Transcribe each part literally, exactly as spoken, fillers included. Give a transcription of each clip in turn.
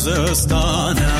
خوزستانه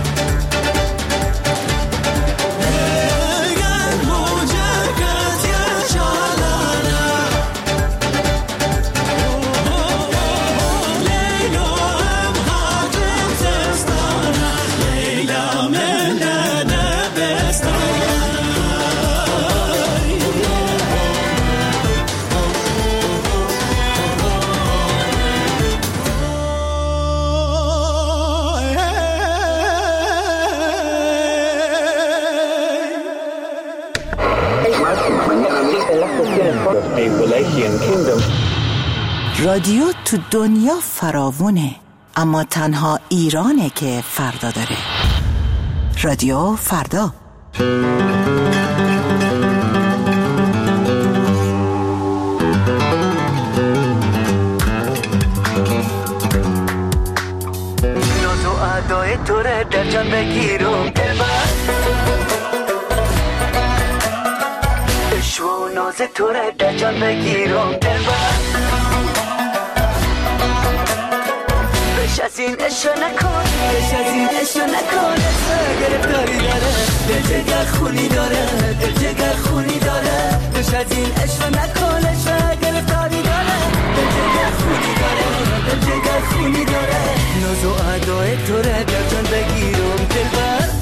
رادیو تو دنیا فراوونه، اما تنها ایرانه که فردا داره. رادیو فردا. ناز و ادای تو رو در جان بگیرم دلبر، عشق و ناز تو رو در جان بگیرم دلبر، بش از این عشق نکن، بش از این عشق نکن، عشق گرفتاری داره، دل جگر خونی داره، دل جگر خونی داره، بش از این عشق نکن، عشق گرفتاری داره، دل جگر خونی داره، دل جگر خونی داره، ناز و ادای تو رو در جان بگیرم دلبر.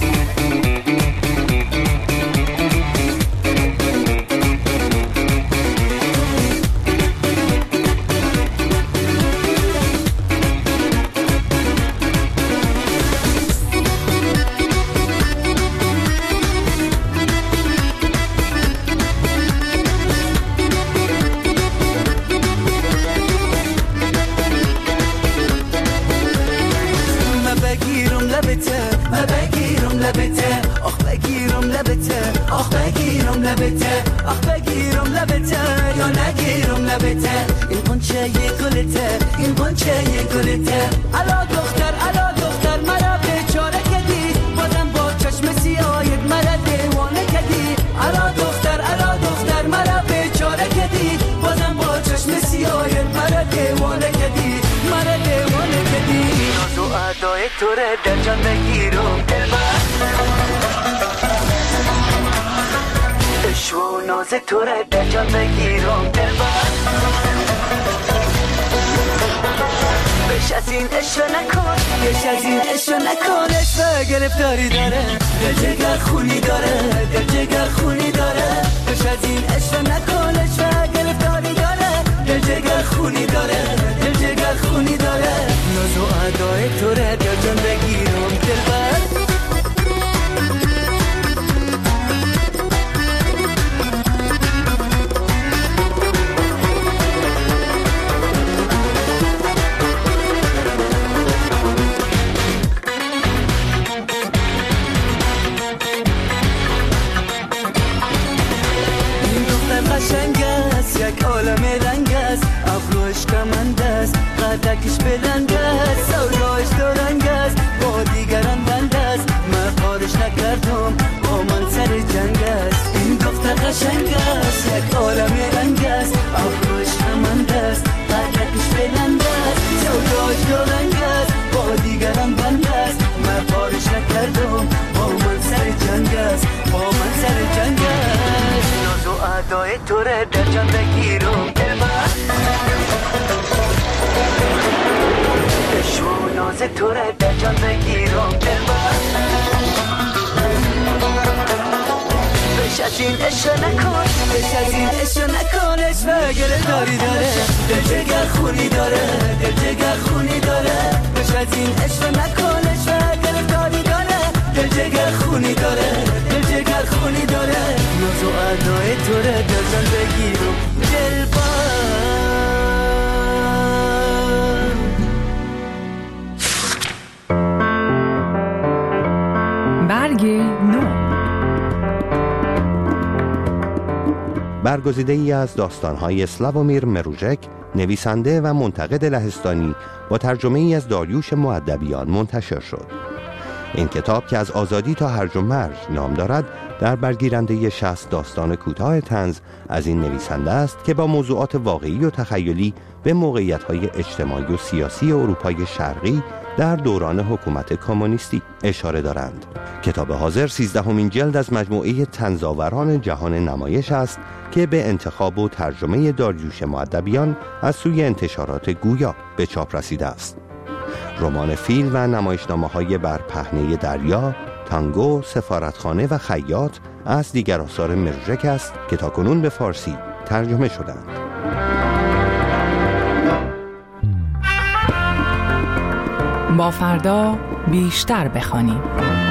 آخ بگیرم لبته یا نگیرم لبته، این قنچه یه گلته، این قنچه یه گلته، الا دختر الا دختر مرا بیچاره کردی، بازم با چشم سیاهت مرا دیوانه کردی، الا دختر الا دختر مرا بیچاره کردی، بازم با چشم سیاهت مرا دیوانه کردی، مرا دیوانه کردی، ناز و ادای تو رو در جان بگیرم دلبر، عشق و ناز تو رو در جان بگیرم دلبر، بش از این عشق نکن، بش از این عشق نکن، عشق گرفتاری داره، دل جگر خونی داره، دل جگر خونی داره، بش از این عشق نکن، عشق گرفتاری داره، دل جگر خونی داره، دل جگر خونی داره، ناز و ادای تو رو در جان بگیرم دلبر. یک عالم رنگ است، ابروش کمند است، قدکش بلند است، سوداش دورنگ است، با دیگران بند است، من کارش نکردم با من سر جنگ است، این دختر قشنگ است، یک عالم رنگ است، ابروش کمند است، قدکش بلند است، سوداش دورنگ است، با دیگران بند است، من کارش نکردم با من سر جنگ است، با من سر جنگ است، ناز و ادای تو رو در جان بگیرم دلبر، عشق و ناز تو رو در جان بگیرم دلبر، بش از این عشق نکن، بش از این عشق نکن، عشق گرفتاری داره، دل جگر خونی داره، دل جگر خونی داره، بش از این عشق نکن، عشق گرفتاری داره، دل جگر خونی داره، دل جگر خونی داره، ناز و ادای تو رو در جان بگیرم دلبر. برگ نو. برگزیده ای از داستان‌های سلاوومیر مروژک، نویسنده و منتقد لهستانی، با ترجمه ای از داریوش مؤدبیان منتشر شد. این کتاب که از آزادی تا هرج و مرج نام دارد، در برگیرنده شصت داستان کوتاه طنز از این نویسنده است که با موضوعات واقعی و تخیلی به موقعیت‌های اجتماعی و سیاسی اروپای شرقی در دوران حکومت کمونیستی اشاره دارند. کتاب حاضر سیزدهمین جلد از مجموعه طنزآوران جهان نمایش است که به انتخاب و ترجمه داریوش مؤدبیان از سوی انتشارات گویا به چاپ رسیده است. رمان فیل و نمایشنامه‌های بر پهنه دریا، تانگو، سفارتخانه و خیاط از دیگر آثار مروژک است که تاکنون به فارسی ترجمه شدند. با فردا بیشتر بخوانیم.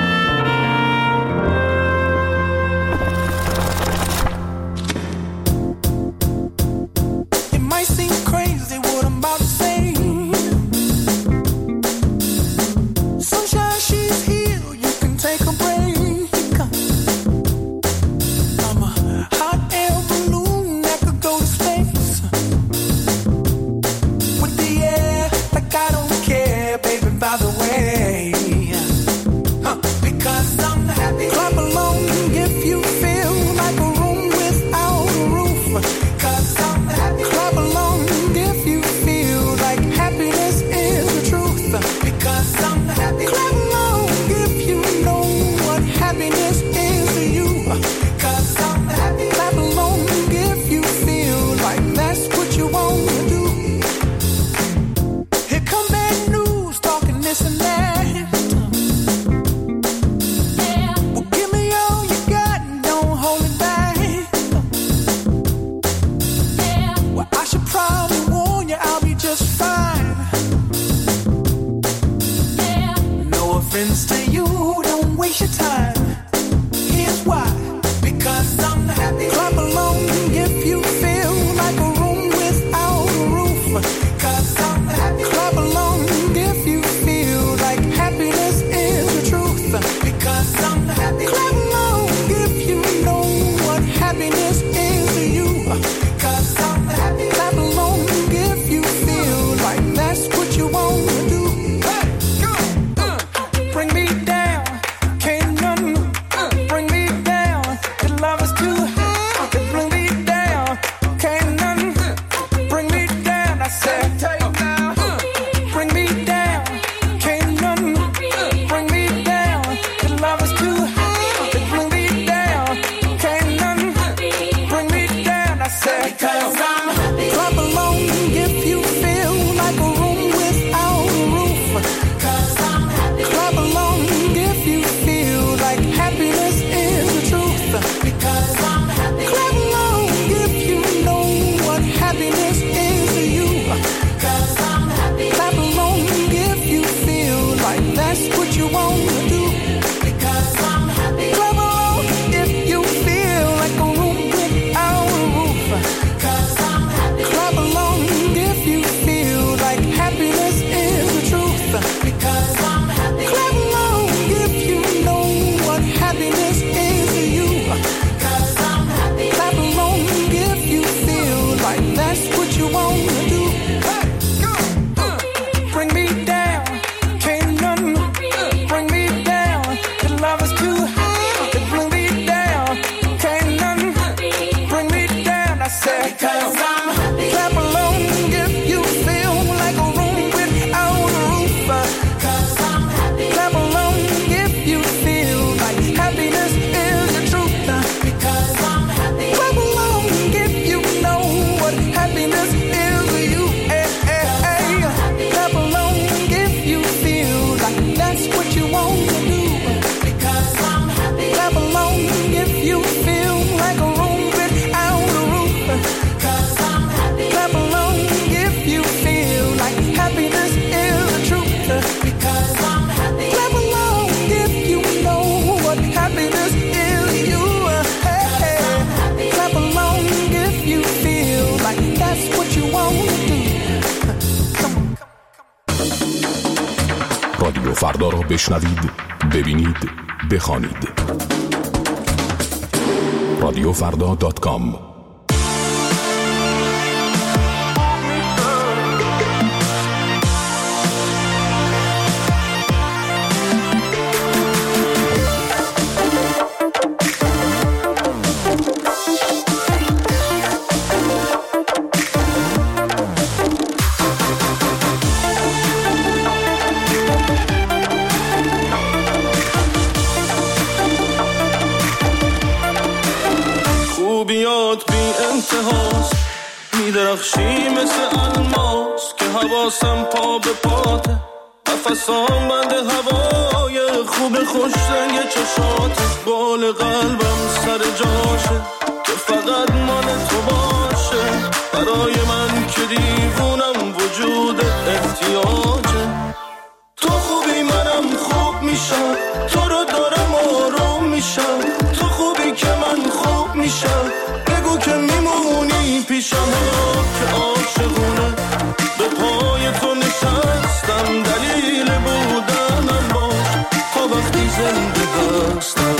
رادیو فردا را بشنوید، ببینید، بخوانید. رادیو فردا دات کام. درخشی مثل الماس که حواسم پا به پاته، نفسام بند هوای خوب خوش رنگ چشاته، بال قلبم سر جاشه که فقط مال تو باشه، برای من که دیوونم وجود احتیاجه. تو خوبی منم خوب میشم، تو رو دارم آروم میشم، تو خوبی که من خوب میشم، بگو که میمونی پیشم. که عاشقونه به پای تو نشستم، دلیل بودنم باش تا وقتی زنده هستم.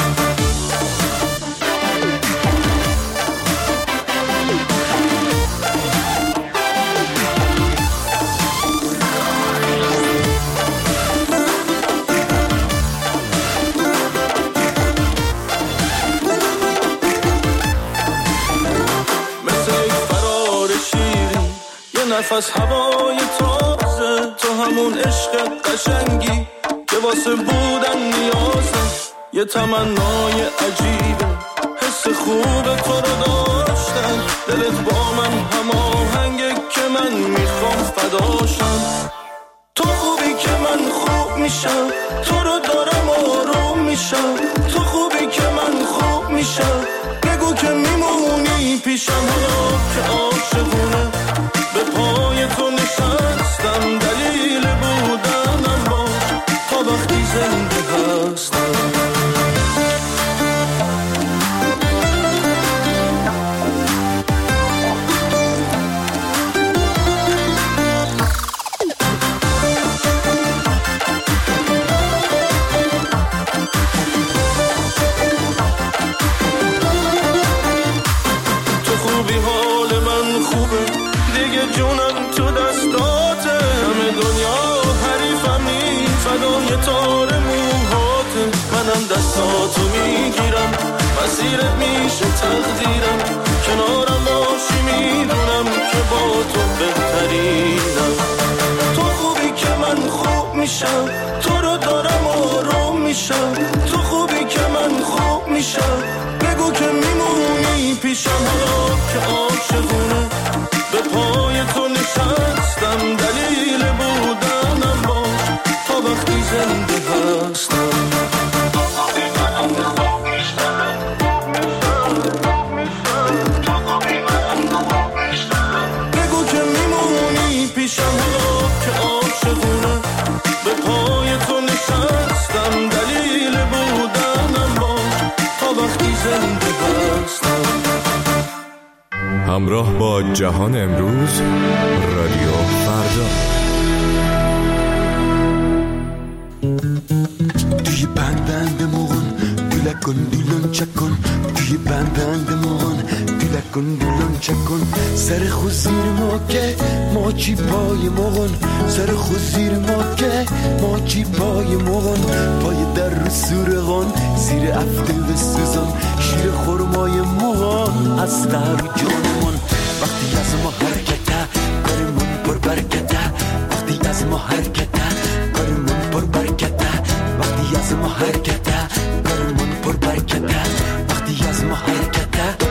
نفس هوای تازه، تو همون عشق قشنگی که واسه بودن نیازه، یه تمنای عجیبه حس خوب تو رو داشتن، دلت با من هماهنگه که من میخوام فداشم. تو خوبی که من خوب میشم، تو رو دارم آروم میشم، تو خوبی که من خوب میشم، بگو که میمونی پیشم. که عاشقونه به پای تو نشستم، دلیل بودنم باش تا وقتی زنده هستم. تو خوبی حال من خوبه دیگه، جونم تو دستاته، همه دنیا حریفمی فدای تار موهاته، منم دستاتو میگیرم مسیرت میشه تقدیرم، کنارم باشی میدونم که با تو بهترینم. تو خوبی که من خوب میشم، تو رو دارم آروم میشم، تو خوبی که من خوب میشم، بگو که میمونی پیشم. که عاشقونه به پای تو نشستم، دلیل بودنم باش تا وقتی زنده هستم. بگو که میمونی پیشم. که عاشقونه به پای تو نشستم، دلیل بودنم باش تا وقتی زنده هستم. همراه با جهان امروز، رادیو فردا. توی بندند مغن دلکن دلون چکن، توی بندند مغن دلکن دلون چکن، سر خود زیر ما که ما چی پای مغن، سر خود زیر ما که ما چی پای مغن، پای در رو سورغان زیر افته و سوزان، شیر خورمای مغن از قهر جانمون. وقتی از ما حرکته کارمون پر برکته، وقتی از ما حرکته کارمون پر برکته، وقتی از ما حرکته کارمون پر برکته، وقتی از ما حرکته.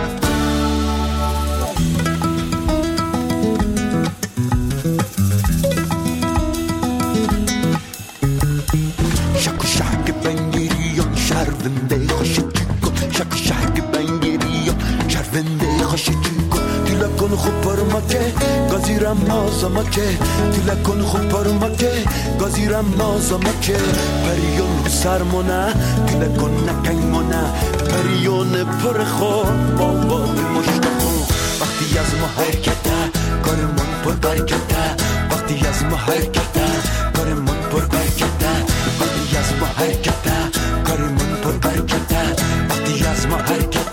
شک و شک بنگیریان شرونده خوش کن، شک و شک بنگیریان شرونده خوش کن، تیلا کن خوب پرمکه گازیرم نازمکه، تیلا کن خوب پرمکه گازیرم نازمکه، پریون رو سرمونه تیلا کن نکنگمونه، پریون پر خواب بابا مشتاقو. وقتی از ما حرکته کارمون پر برکته، وقتی از ما حرکته کارمون پر برکته، وقتی از ما حرکته کارمون پر برکته، وقتی از ما حرکته.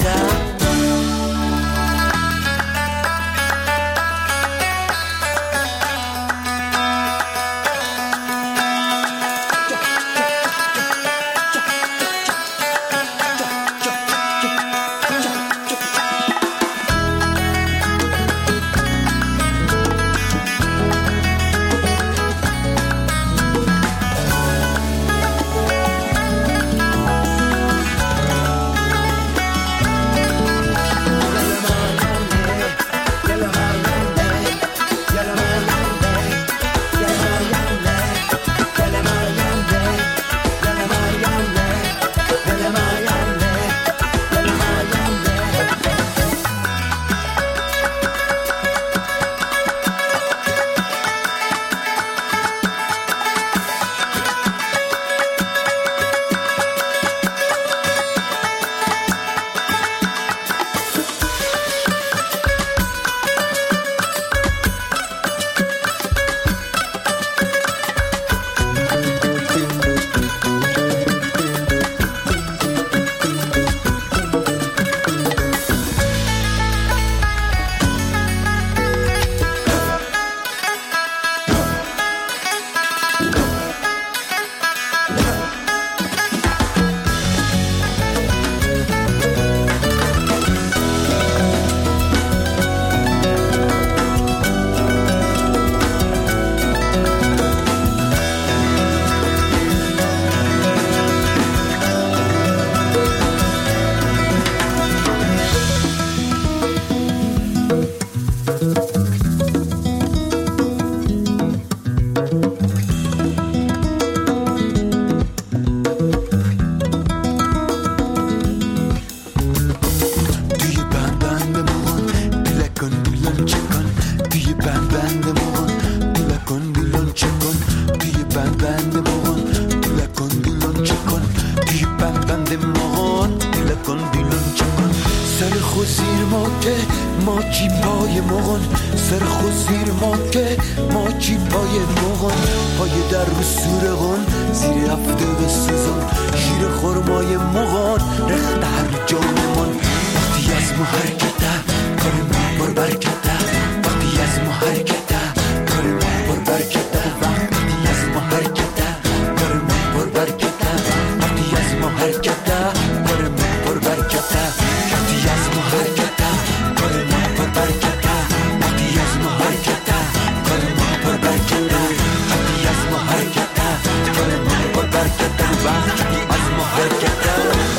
بند بند مغان دیل کن دیلون چکن توی بند بند مغان دیل کن دیلون چکن سر خو زیر ما که ما چی پای مغان سر خو زیر ما که ما چی پای مغان پای در رو سورغان زیر هفته به سوزان شیر خورمای مغان رخت هر جانمان وقتی از ما حرکته کار ما بر برکته وقتی از ما حرکته کار ما بر برکته وقتی از ما حرکته کار ما بر برکته وقتی از ما حرکته کار ما بر برکته وقتی از ما حرکته کار ما بر برکته وقتی از ما حرکته کار ما بر برکته وقتی از ما حرکته کار ما بر برکته وقتی از ما حرکته.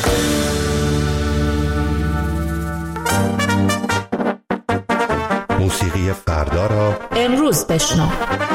موسیقی فردا را امروز بشنو.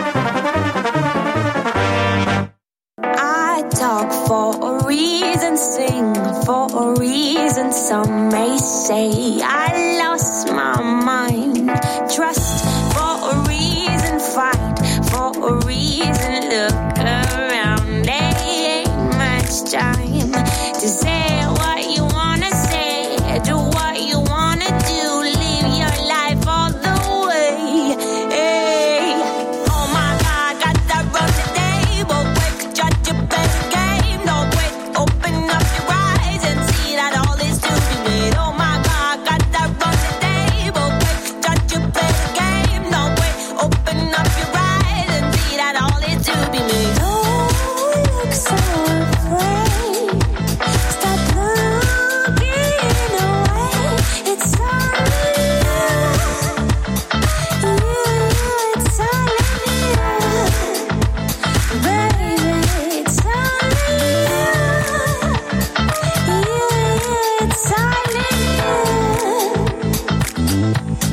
I talk for a reason, sing for a reason. Some may say I lost my mind. Trust for a reason, fight for a reason. Look around, there ain't much time to say what you wanna say, do what you wanna do, live your life all the way. Hey, oh my God, got that run the table, quick, judge your best game, no wait, open up your eyes and see that all is to be made. Oh my God, got that run the table, quick, judge your best game, no wait, open up your eyes and see that all is to be made. Don't look so afraid, stop looking away, it's all in you, it's all in you, baby, it's all in you, it's all in you.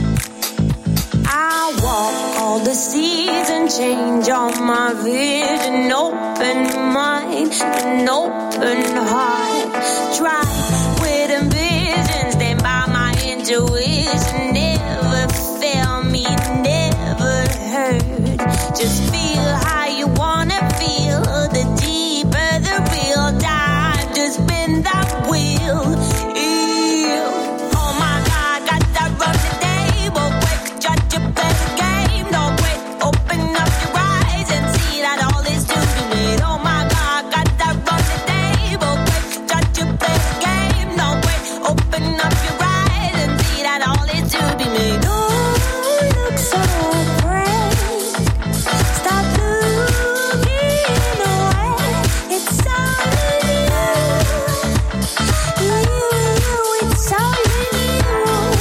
I walk all the seasons, change all my vision, open mind, an open heart. Try with ambitions, stand by my intuition. Never fail me, never hurt. Just feel how you wanna feel. The deeper the real time to spin that wheel. Ew. Oh my God, got that run the table, quick, judge your best game. No wait, open up your eyes and see that all is to be made. Oh my God, got that run the table, quick, judge your best game. No wait, open up your eyes and see that all is to be made. Don't look so afraid, stop looking away, it's all in you, you, it's all in you,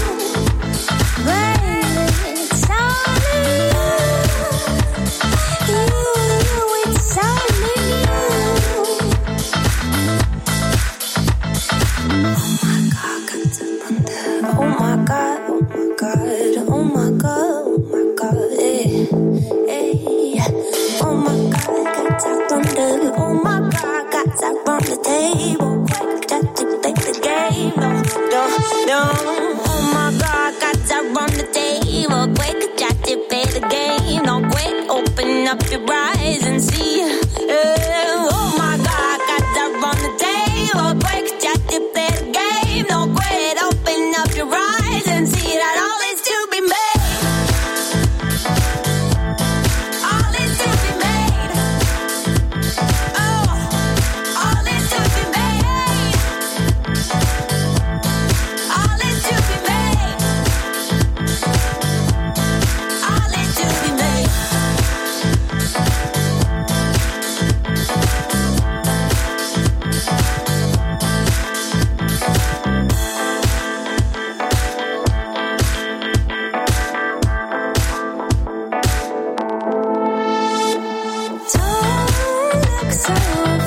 baby, it's all in you, you, it's all in you. Oh my God, oh my God, oh my God, oh my God, eh, eh. Oh my God, got that thunder. Oh my God, got that from the table. Quick, just to play the game. No, no, no. Oh my God, got that from the table. Quick, just to play the game. No, quick, open up your eyes and see. Eh, oh my God, got that from the table. Quick, just to play the game. No, quick, open up your eyes and see that all is to be made. All is to be made. Oh, all is to be made. All is to be made. All is to be made. Don't look so